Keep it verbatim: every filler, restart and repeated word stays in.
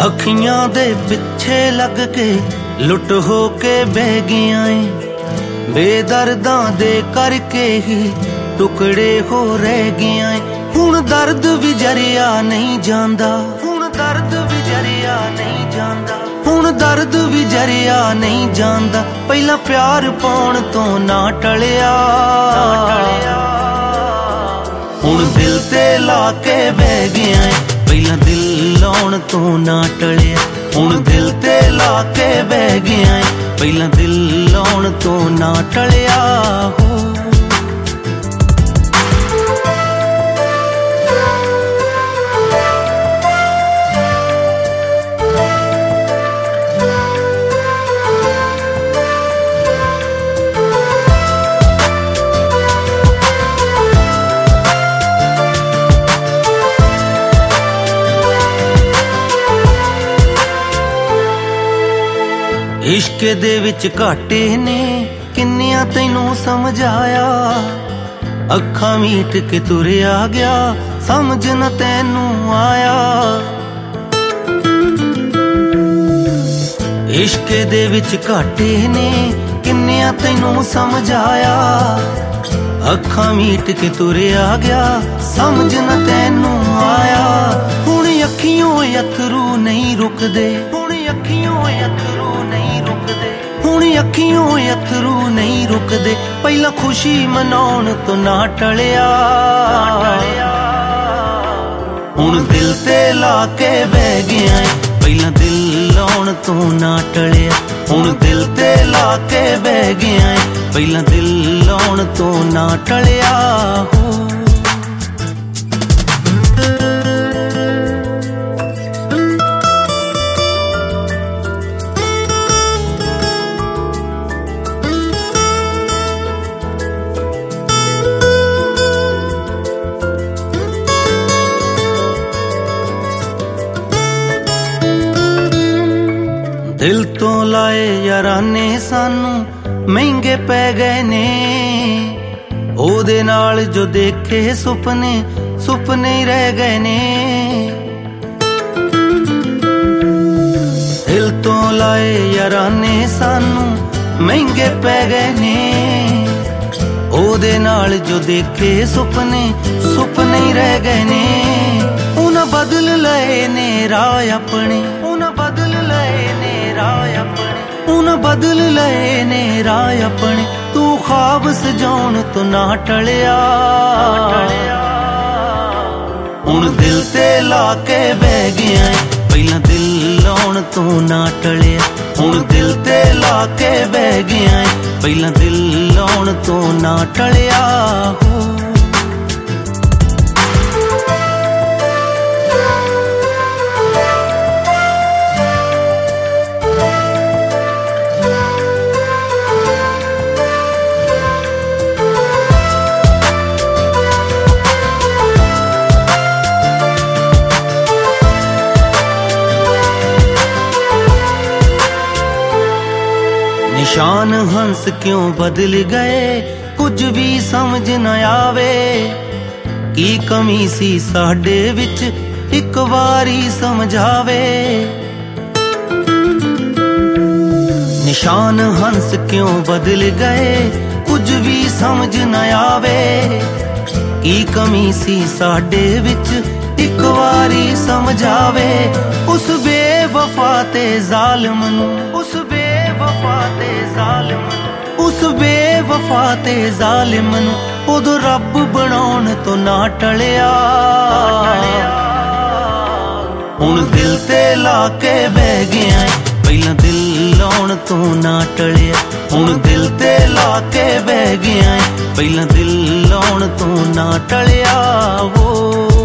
अखियां दे पिछे लग के लुट हो के बह गया है, बेदर्दां दे करके ही टुकड़े हो रह गया है। हुण दर्द भी जरिया नहीं जांदा, हुण दर्द भी जरिया नहीं जांदा, हुण दर्द भी जरिया नहीं जांदा। पहला प्यार पाउण तो ना टलिया, हुण दिल ते ला के बह गया है, पहला दिल लाउण तो ना टलिया। हुण दिल ते ला के बह गया है, पहला दिल लाउण तो ना टलिया हो। इश्क दे विच घाटे ने किन्नियां तैनू समझाया, अखां मीट के तुरिया गया समझ न तैनू आया। इश्क दे विच घाटे ने किन्नियां तैनू समझाया, अखां मीट के तुरिया गया समझ न तैनू आया। हुण अखियों अथरू नहीं रुकदे, हुण अखियों अथरू नहीं रुकदे, हुण अखियों अथरू नहीं रुकदे। पहला खुशी मनाउण तो ना टलिया, हुण दिल ते ला के बह गया है, पहला दिल लाउण तो ना टलिया। हुण दिल ते ला के बह गया है, पहला दिल लाउण तो ना टलिया हो। दिल तो लाए याराने सानू महंगे पै गए ने, ओदे नाल जो देखे सुपने सुपने ही रह गए ने। दिल तो लाए याराने सानू महंगे पै गए ने, ओदे नाल जो देखे सुपने सुपने ही रह गए ने। उन्हां बदल लए ने राह अपने, उन्हां बदल लए ने राह अपने, उन्हां बदल लए ने राह अपने। तू ख्वाब सजाउण तो ना टलिया, हुण दिल ते ला के बह गया है, पहला दिल लाउण तो ना टलिया। हुण दिल ते ला के बह गया है, पहला दिल लाउण तो ना टलिया हो। निशान हंस क्यों बदल गए कुछ भी समझ न आवे, की कमी सी साडे विच एक वारी समझावे। निशान हंस क्यों बदल गए कुछ भी समझ न आवे, की कमी सी साडे विच एक वारी समझावे। उस बेवफा ते जालिम नू, उस बेवफा ते जालिम नू, उस बेवफा ते जालिम नू उदों रब बनाउण तो ना टलिया। हुण दिल ते ला के बह गया है, पहला दिल लाउण तो ना टलिया। हुण दिल ते ला के बह गया है, पहला दिल लाउण तो ना टलिया वो।